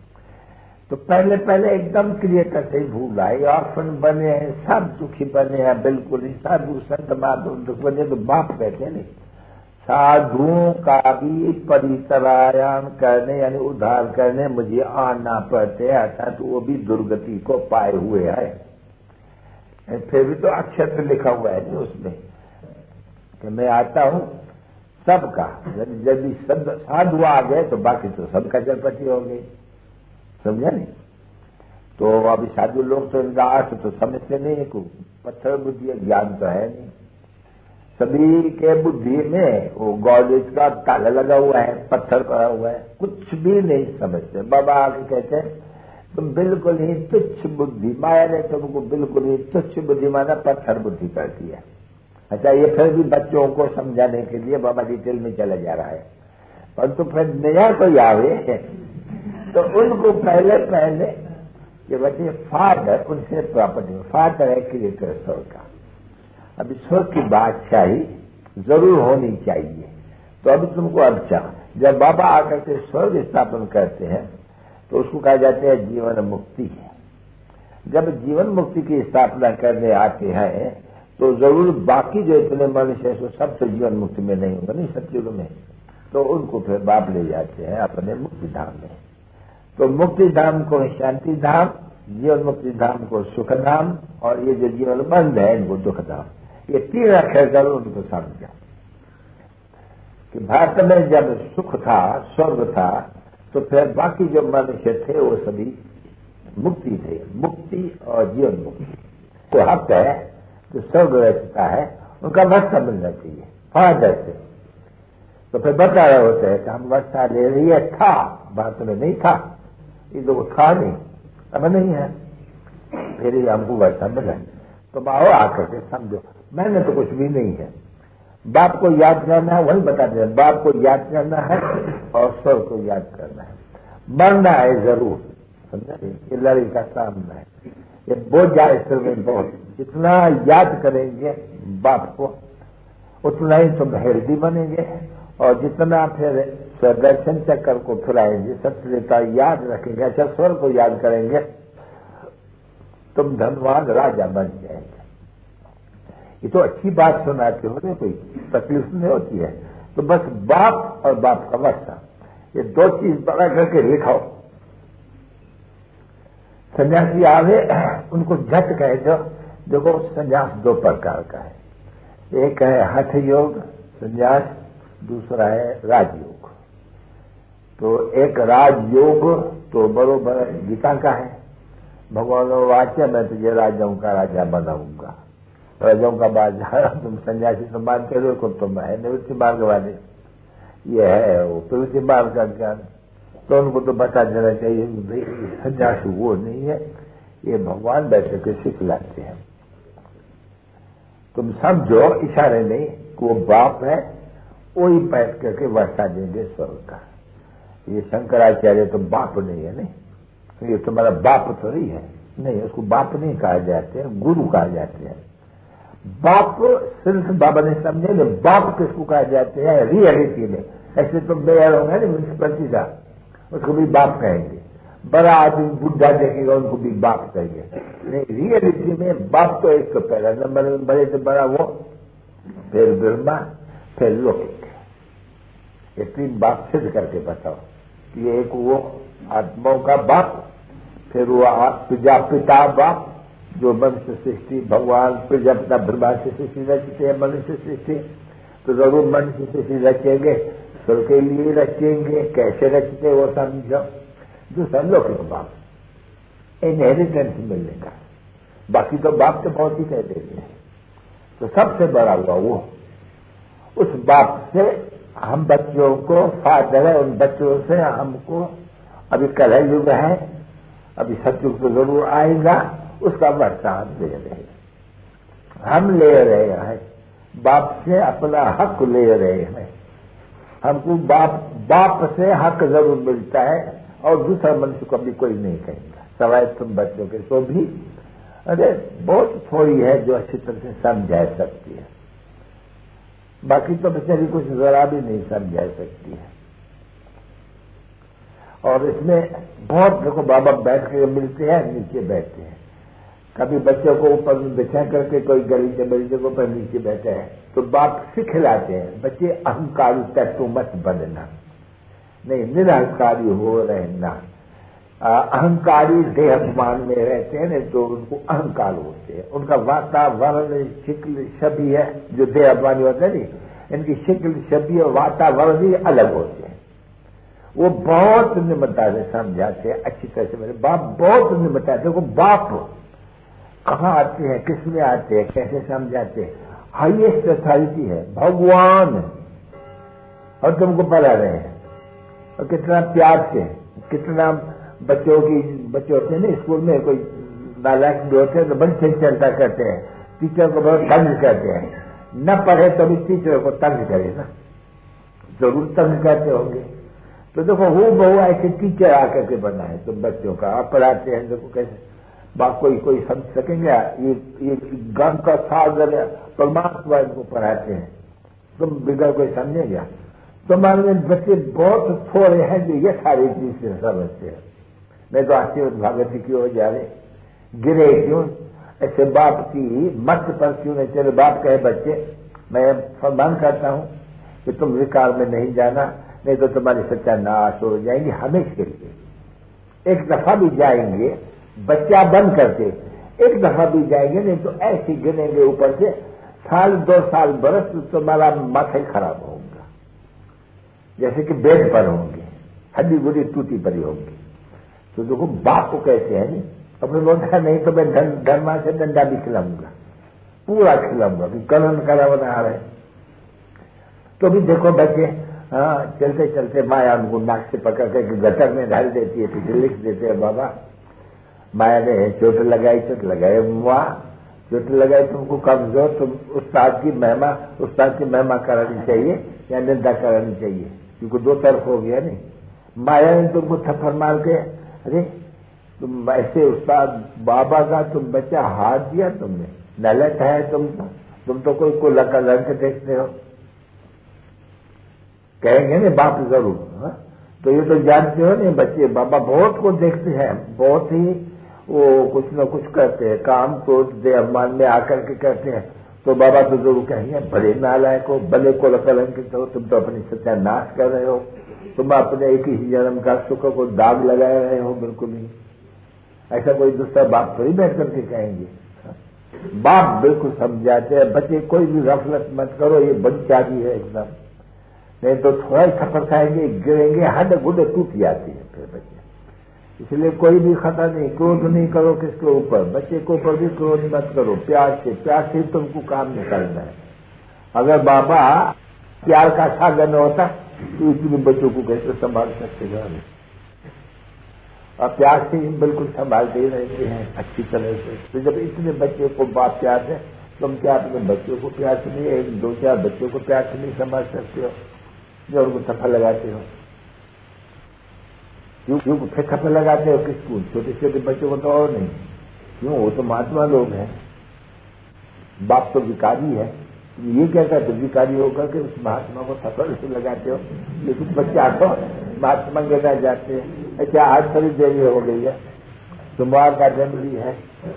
तो पहले पहले एकदम क्रिएटर से ही भूल आई, ऑर्फन बने हैं, सब दुखी बने हैं, बिल्कुल ही साधु संत महात्मा दुख बने। तो बाप कहते हैं नहीं, साधुओं का भी परित्रायण करने यानी उद्धार करने मुझे आना पड़ते हैं, अर्थात तो वो भी दुर्गति को पाए हुए है। फिर भी तो अक्षर लिखा हुआ है नहीं उसमें, कि मैं आता हूं सबका। जब साधु आ गए तो बाकी तो सबका चरपटी हो गई, समझा नहीं। तो अभी साधु लोग तो इनका अर्थ तो समझते नहीं, को पत्थर बुद्धि ज्ञान तो है नहीं। सभी के बुद्धि में वो गॉडेज का ताला लगा हुआ है, पत्थर पड़ा हुआ है, कुछ भी नहीं समझते। बाबा आके कहते हैं तुम बिल्कुल ही तुच्छ बुद्धि, माया ने तुमको बिल्कुल ही तुच्छ बुद्धि माना, पत्थर बुद्धि कर दिया। अच्छा, ये फिर भी बच्चों को समझाने के लिए बाबा डिटेल में चला जा रहा है, परंतु फिर नया कोई आवे तो उनको पहले ये बच्चे फादर, उनसे प्रॉपर्टी, फादर है क्रिएटर स्वर का। अब ईश्वर की बादशाही जरूर होनी चाहिए। तो अभी तुमको अच्छा, जब बाबा आकर के स्वर्ग स्थापन करते हैं तो उसको कहा जाता है जीवन मुक्ति। जब जीवन मुक्ति की स्थापना करने आते हैं तो जरूर बाकी जो इतने मनुष्य है सब तो जीवन मुक्ति में नहीं होगा, नहीं सतयुग में, तो उनको फिर बाप ले जाते हैं अपने मुक्ति धाम में। तो मुक्ति धाम को शांति धाम, जीवन मुक्ति धाम को सुख धाम, और ये जो जीवन बंद है इनको दुख धाम। ये तीन अक्षर जरूर उनको समझा कि भारत में जब सुख था, स्वर्ग था, तो फिर बाकी जो मनुष्य थे वो सभी मुक्ति थे। मुक्ति और जीवन मुक्ति को हक है जो स्वर्ग रचता है उनका वर्षा मिलना चाहिए फादर से। तो फिर बता रहे होते हैं कि हम वर्षा ले रही है, था भारत में नहीं था, ये लोग था नहीं, अब नहीं है, फिर ही हमको वर्षा मिला। तो आओ आकर के समझो, मैंने तो कुछ भी नहीं है। बाप को याद करना है, वही बता दें, बाप को याद करना है और स्वर्ग को याद करना है। मरना है जरूर, समझा, ये लड़ाई का सामना है, ये बोझ है सिर में बहुत। जितना याद करेंगे बाप को उतना ही तुम हेल्दी बनेंगे, और जितना फिर स्वदर्शन चक्कर को फिराएंगे, सत्यता याद रखेंगे, अच्छा स्वर्ग को याद करेंगे, तुम धनवान राजा बन जाएंगे। ये तो अच्छी बात सुनाते हो, कोई तकलीफ नहीं होती है। तो बस बाप और बाप का वर्षा, ये दो चीज बड़ा करके लिखाओ। सन्यासी आवे उनको झट कह दो, देखो संन्यास दो प्रकार का है, एक है हठ योग संन्यास, दूसरा है राजयोग। तो एक राजयोग तो बरोबर गीता का है, भगवान वाक्य मैं तुझे राजाओं का राजा बनाऊंगा, राजाओं का बादशाह। तुम सन्यासी तो मानते हो, तुम है निवृत्ति मार्ग वाले, ये है वो प्रवृत्ति मार्ग का ज्ञान। तो उनको तो बता देना चाहिए भाई सन्यासी वो नहीं है, ये भगवान बैठे के सिखलाते हैं। तुम समझो इशारे नहीं कि वो बाप है, वही बैठ करके वर्षा देंगे स्वर्ग का। ये शंकराचार्य तो बाप नहीं है, नहीं, ये तुम्हारा बाप तो नहीं है, नहीं, उसको बाप नहीं कहा जाते हैं, गुरु कहा जाते हैं। बाप सिर्फ बाबा ने समझे ना, बाप किसको कहा जाते हैं रियलिटी में। ऐसे तो मेयर होगा ना म्यूनिसिपलिटी का, उसको भी बाप कहेंगे, बड़ा आदमी बुढ़ा देखेगा उनको भी बाप कहेंगे। नहीं, रियलिटी में बाप तो एक तो पहला नंबर में, बड़े से बड़ा वो, फिर ब्रह्मा, फिर लौकिक। ये तीन बाप सिद्ध करके बताओ कि एक वो आत्माओं का बाप, फिर वो प्रजापिता बाप जो मनुष्य सृष्टि, भगवान प्रजापिता ब्रह्मा से सृष्टि रचते हैं, मनुष्य सृष्टि तो जरूर मनुष्य सृष्टि रचेंगे, स्वर्ग के लिए रचेंगे, कैसे रचते वो समझो। दूसरा लौकिक बाप, इनहेरिटेंस मिलने का, बाकी तो बाप तो बहुत ही कह देते हैं। तो सबसे बड़ा हुआ वो, उस बाप से हम बच्चों को फादर है, उन बच्चों से हमको, अभी कलह युग है, अभी सतयुग तो जरूर आएगा, उसका वर्षा हम ले रहे हैं, हम ले रहे हैं बाप से अपना हक ले रहे हैं। हमको बाप से हक जरूर मिलता है, और दूसरा मनुष्य को अभी कोई नहीं कहेगा सवाए तुम बच्चों के। तो भी अरे बहुत थोड़ी है जो अच्छी तरह से समझा सकती है, बाकी तो बेचारी कुछ जरा भी नहीं समझा सकती है। और इसमें बहुत देखो बाबा बैठ के मिलते हैं, नीचे बैठते हैं, कभी बच्चों को ऊपर में बिछा करके कोई गली के बड़ी जगह पर नीचे बैठे हैं, तो बाप सिखलाते हैं बच्चे अहंकारी तत्व मत बनना, नहीं निरहंकारी हो रहना, अहंकारी देह अभिमान में रहते हैं न, तो उनको अहंकार होते हैं। उनका वातावरण शिक्ल छवि है, जो देह अभिमानी होते हैं नहीं, इनकी शिक्ल छवि और वातावरण ही अलग होते हैं। वो बहुत निमरता से समझाते हैं अच्छी तरह से। मेरे बाप बहुत निमरता है। वो बाप कहाँ आते हैं, किस में आते हैं, कैसे समझाते हैं। हाईएस्ट अथॉरिटी है, भगवान है, और तुमको पढ़ा रहे हैं। और कितना प्यार से, कितना बच्चे होते हैं ना स्कूल में, कोई नालायक भी होते हैं तो बड़ी सही चर्चा करते हैं, टीचर को बहुत तंग करते हैं। न पढ़े तो भी टीचर को तंग करे ना, जरूर तंग करते होंगे। तो देखो वो बहु ऐसे टीचर आकर के बनाए तो बच्चों का आप पढ़ाते हैं। देखो कैसे बाप कोई समझ सकेंगे। ये गम का सागर परमात्मा इनको पढ़ाते हैं, तुम बिगड़ कोई समझेगा। तो मान लीजिए बच्चे बहुत थोड़े हैं जो ये सारी चीज से समझते हैं। मैं तो आशीर्वाद भागवती की ओर जा रहे, गिरे क्यों ऐसे बाप की मत पर क्यों नहीं चले। बाप कहे बच्चे मैं फरमान करता हूं कि तुम विकार में नहीं जाना, नहीं तो तुम्हारी सत्यानाश हो जाएंगे हमेशा के लिए। एक दफा भी जाएंगे बच्चा बन करके, एक दफा भी जाएंगे, नहीं तो ऐसे गिरेंगे ऊपर से, साल 2 साल बरस तुम्हारा माथा खराब होगा, जैसे कि बेड पर होंगे, हड्डी गुड़ी टूटी पड़ी होगी। तो देखो बाप को कहते हैं नहीं, अपने बोलता है नहीं तो मैं धर्मा से डंडा भी खिलाऊंगा, पूरा खिलाऊंगा कि कलन करा बना रहे। तो भी देखो बच्चे चलते चलते माया उनको नाक से पकड़ करके गटर में डाल देती है, पीछे लिख देते हैं बाबा माया ने चोट लगाई मुआ, चोट लगाई तुमको कमजोर, तुम उस्ताद की महिमा करानी चाहिए या निंदा करानी चाहिए, क्योंकि 2 तरफ हो गया नहीं। माया ने तुमको थप्पड़ मार के, अरे तुम ऐसे उस्ताद बाबा का तुम बच्चा हाथ दिया तुमने, नलट है तुम तो कोई को लड़का लड़के देखते हो, कहेंगे ना बाप जरूर। तो ये तो जानते हो नहीं बच्चे, बाबा बहुत को देखते हैं, बहुत ही वो कुछ न कुछ करते हैं, काम तो दे अभिमान में आकर के करते हैं। तो बाबा तो जरूर कहेंगे बड़े नालायक हो, भले को कलंकित हो, तुम तो अपनी सत्यानाश कर रहे हो, तुम अपने एक ही जन्म का सुख को दाग लगा रहे हो। बिल्कुल नहीं, ऐसा कोई दूसरा बाप थोड़ी बैठ करके कहेंगे। बाप बिल्कुल समझाते हैं बच्चे कोई भी गफलत मत करो, ये बड़ी चाबी है एकदम, नहीं तो थोड़ा ही थप्पड़ खाएंगे, गिरेंगे, हड्ड गुड्ड टूट जाती है फिर बच्चे। इसलिए कोई भी खता नहीं, क्रोध नहीं करो किसके ऊपर, बच्चे के ऊपर भी क्रोध मत करो, प्यार से तुमको काम निकालना है। अगर बाबा प्यार का सागर न होता तो इतने बच्चों को कैसे संभाल सकते हैं। और प्यार से ही बिल्कुल संभालते ही रहते हैं अच्छी तरह से। तो जब इतने बच्चे को बाप प्यार है, तुम क्या अपने बच्चों को प्यार से नहीं, 1-2-4 बच्चों को प्यार से नहीं संभाल सकते हो, जो उनको थप्पड़ लगाते हो। क्यों फिर थप्पड़ लगाते हो किसको? छोटे छोटे बच्चों को तो और नहीं, क्यों वो तो महात्मा लोग हैं, बाप तो भिखारी है। ये क्या कहते भिखारी होकर के उस महात्मा को थप्पड़ से लगाते हो, लेकिन बच्चा तो महात्मा के रह जाते हैं। अच्छा आज थोड़ी देरी हो गई है, सोमवार का दिन भी है,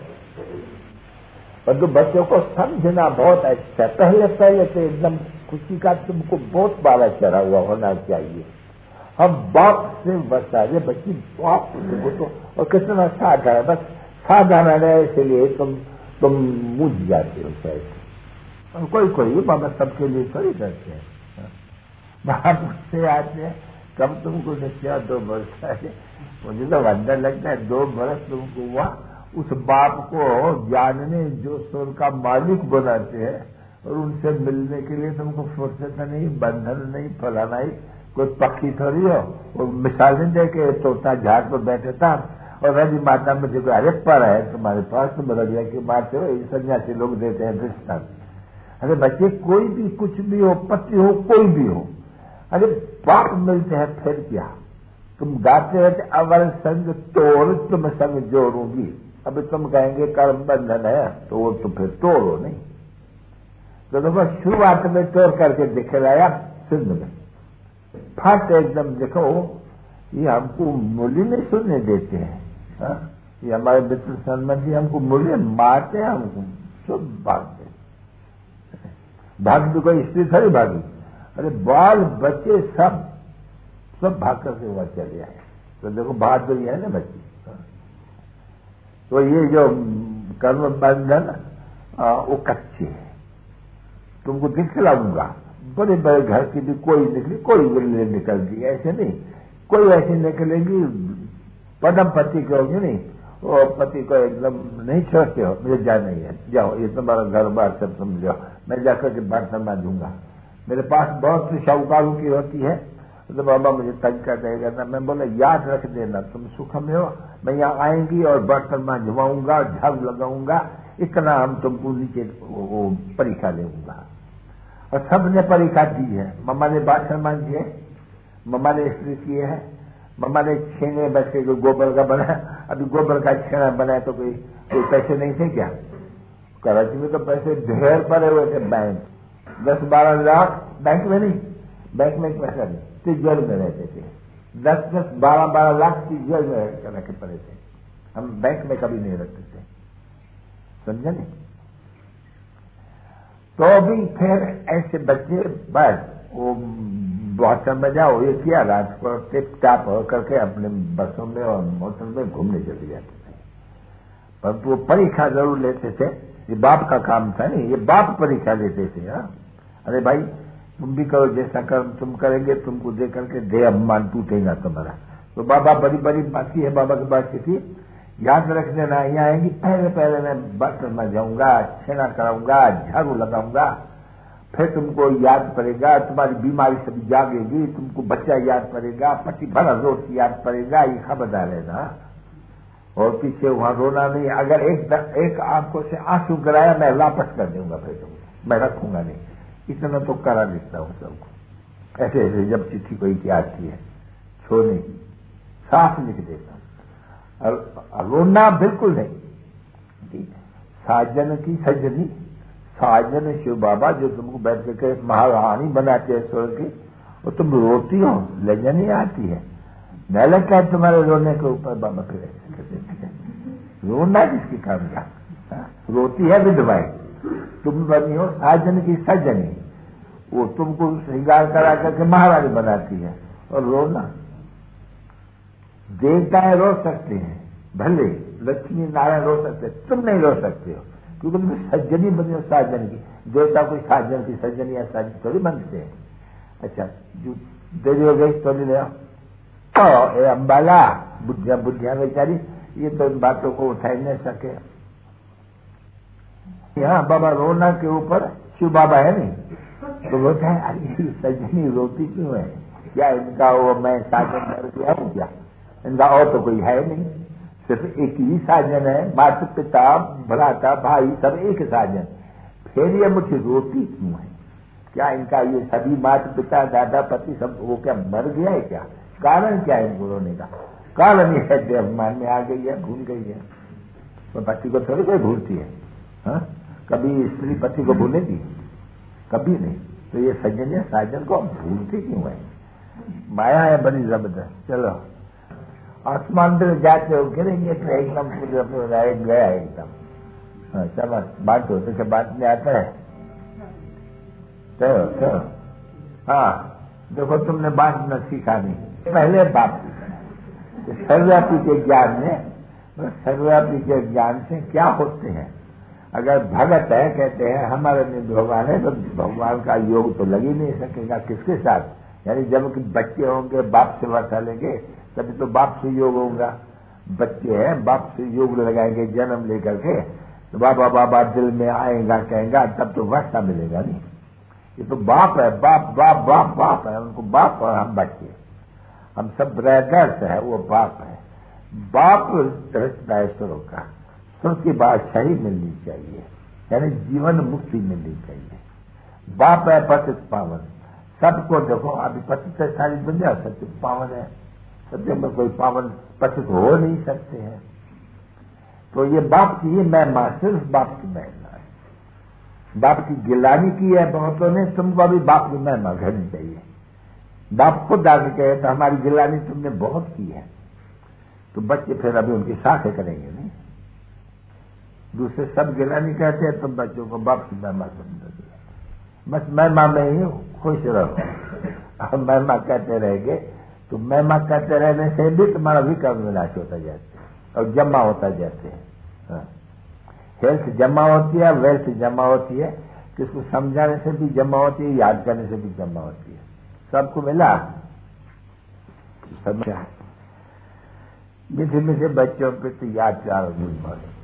परंतु बच्चों को समझना बहुत अच्छा है। पहले तो एकदम खुशी का तुमको बहुत बारा चढ़ा हुआ होना चाहिए। हम बाप से बचा बच्ची बाप को तो, और कितना साधारण, बस साधारण है इसलिए तुम मुझ जाते हो शायद। और कोई बाबा सबके लिए थोड़ी करते हैं। बाप से आते हैं कब तुमको देखा 2 वर्ष है, मुझे तो अंदर लगता है 2 वर्ष तुमको हुआ उस बाप को जानने जो स्वर का मालिक बनाते हैं, और उनसे मिलने के लिए तुमको फुर्सत नहीं, बंधन नहीं, फलाना ही, कोई पक्षी थोड़ी हो। वो मिसाल नहीं दे के तोता झाड़ पर बैठे था और रवि माता में देखो अरे पर है तुम्हारे पास, तुम रजिया की मारते हो, ये सन्यासी लोग देते हैं दृष्टांत। अरे बच्चे कोई भी कुछ भी हो, पति हो, कोई भी हो, अरे बाप मिलते हैं फिर क्या। तुम गाते रहते अवर संग तोड़ तुम संग जोड़ूंगी, अभी तुम कहेंगे कर्म बंधन है तो वो तो फिर तोड़ो नहीं। तो देखो शुरुआत में तोड़ करके दिखलाया सिंध में, फट एकदम देखो ये हमको मूल्य में सुनने देते हैं। ये हमारे मित्र संबंधी हमको मूल्य मारते हैं, हमको सब भागते भाग भी कोई स्त्री थोड़ी भागी, अरे बाल बच्चे सब भाग करके वहां चले आए। तो देखो बहादुरी है ना बच्ची। तो ये जो कर्म बंधन वो कच्चे है। तुमको दिखलाऊंगा, बड़े बड़े घर की भी कोई निकली, कोई निकलती, ऐसे नहीं, कोई ऐसी निकलेगी पदम पति कहोगे नहीं, वो पति को एकदम नहीं छोड़ते हो, मुझे जाना ही है, जाओ ये तुम्हारा घर बार सब समझो, मैं जाकर के बर्तन बांधूंगा। मेरे पास बहुत सी शाहूकारों की होती है, तो बाबा मुझे तंग कर देगा ना। मैं बोला याद रख देना, तुम सुख में हो, मैं यहाँ आएंगी और बर्तन बांधवाऊंगा, झाड़ू लगाऊंगा, इतना हम तुमको नीचे वो परीक्षा लेऊंगा। और सबने परीक्षा दी है। मम्मा ने बासन मांझे, मम्मा ने स्त्री किए है, मम्मा ने छेने बैठ के गोबर का बनाया। अभी गोबर का छेना बनाया तो कोई पैसे नहीं थे क्या? कराची में तो पैसे ढेर पड़े हुए थे, बैंक 10-12 लाख बैंक में नहीं, बैंक में पैसा नहीं, तिजोरी में रहते थे। 10-10, 12-12 लाख तिजोरी में रखे पड़े थे। हम बैंक में कभी नहीं रखते थे, समझे नहीं? तो भी फिर ऐसे बच्चे बस वो बहुत समय जाओ ये किया, रात को टिप टाप करके अपने बसों में और मोटर में घूमने चले जाते थे। पर वो परीक्षा जरूर लेते थे, ये बाप का काम था नहीं, ये बाप परीक्षा लेते थे। हाँ, अरे भाई तुम भी करो, जैसा कर्म तुम करेंगे तुमको दे करके देह अभिमान टूटेगा तुम्हारा। तो बाबा बड़ी बड़ी बात की है, बाबा की बात की थी, याद रख देना, यहाँ आएंगी पहले मैं बर्तन में जाऊंगा, छेना कराऊंगा, झाड़ू लगाऊंगा, फिर तुमको याद पड़ेगा, तुम्हारी बीमारी सभी जागेगी, तुमको बच्चा याद पड़ेगा, पति भरा रोटी याद पड़ेगा, ये खबरदार रहना। और पीछे वहां रोना नहीं, अगर एक आंखों से आंसू गिराया मैं वापस कर दूंगा, फिर तुमको मैं रखूंगा नहीं, इतना तो करा देता हूं सबको। ऐसे ऐसे जब चिट्ठी कोई की आती है छोड़ने की, साफ लिख देता हूं, और रोना बिल्कुल नहीं। साजन की सजनी, साजन शिव बाबा जो तुमको बैठ के महारानी बनाते हैं स्वर्ग की, और तुम रोती हो, लज्जा नहीं आती है, न लगता है तुम्हारे रोने के ऊपर। बाबा फिर रोना किसकी काम का? रोती है विधवाएं, तुम बनी हो साजन की सजनी, वो तुमको श्रृंगार करा करके महारानी बनाती है, और रोना देवताएं रो सकते हैं, भले लक्ष्मी नारायण रो सकते हैं, तुम नहीं रो सकते हो, क्योंकि तुम सज्जनी बनी हो साजन की। देवता कोई साजन की सज्जनी या साजन थोड़ी बनते हैं। अच्छा जो देरी हो गई तो ले आओ, ए अम्बाला बुद्धिया बेचारी, ये तो इन बातों को उठा नहीं सके। यहाँ बाबा रोना के ऊपर शिव बाबा है नहीं, तो बोलते हैं अरे सज्जनी रोती क्यों है? क्या इनका वो मैं साजन कर दिया हूँ क्या? इनका और तो कोई है नहीं, सिर्फ एक ही साजन है, माता पिता भ्राता भाई सब एक साजन, फिर ये मुझे रोती क्यों है? क्या इनका ये सभी माता पिता दादा पति सब वो क्या मर गया है क्या? कारण क्या है इनको रोने का? कारण ये है देवमान में आ गई है, भूल गई है। तो पति को थोड़ी कोई भूलती है? हाँ, कभी स्त्री पति को भूलेगी? कभी नहीं। तो ये सज्जन या साजन को भूलती क्यों है? माया है बड़ी जबरदस्त। चलो आसमान पर जाते हो गिरेंगे तो एकदम पूरे गया एकदम। हाँ, चलो बात हो तो बात में आता है। चलो हाँ देखो तुमने बात न सीखा नहीं, पहले बात सर्वव्यापी के ज्ञान में, सर्वव्यापी के ज्ञान से क्या होते हैं? अगर भगत है कहते हैं हमारे में भगवान है, तो भगवान का योग तो लग ही नहीं सकेगा किसके साथ? यानी जब बच्चे होंगे बाप से वर्षा लेंगे तभी तो बाप से योग होगा। बच्चे हैं बाप से योग लगाएंगे जन्म लेकर के, तो बाबा बाबा दिल में आएगा कहेगा, तब तो वर्षा मिलेगा नहीं। ये तो बाप है, बाप बाप बाप बाप है, उनको बाप और हम बच्चे, हम सब ब्रदर्स है, वो बाप है। बाप रचना है सुरों का, सुर की बादशाही मिलनी चाहिए, यानी जीवन मुक्ति मिलनी चाहिए। बाप है पतित पावन, सबको देखो अभी पतित है सारी दुनिया, सत्य पावन है, सत्य में कोई पावन पतित हो नहीं सकते हैं। तो ये बाप की ही महिमा, सिर्फ बाप की महिमा है। बाप की गिलानी की है बहुतों ने, तुमको अभी बाप की महिमा करनी चाहिए। बाप खुद आगे कहे तो हमारी गिलानी तुमने बहुत की है, तो बच्चे फिर अभी उनकी शाखें करेंगे नहीं। दूसरे सब गिलानी कहते हैं, तुम बच्चों को बाप की महिमा समझोगे, बस महिमा में ही खुश रहो। अब महिमा कहते रहेंगे तो महिमा करते रहने से भी तुम्हारा विक्रम विनाश होता जाता है और जमा होता जाते हैं। हेल्थ जमा होती है, वेल्थ जमा होती है, किसको समझाने से भी जमा होती है, याद करने से भी जमा होती है। सबको मिला समझा। मीठे मीठे बच्चों पे तो याद चार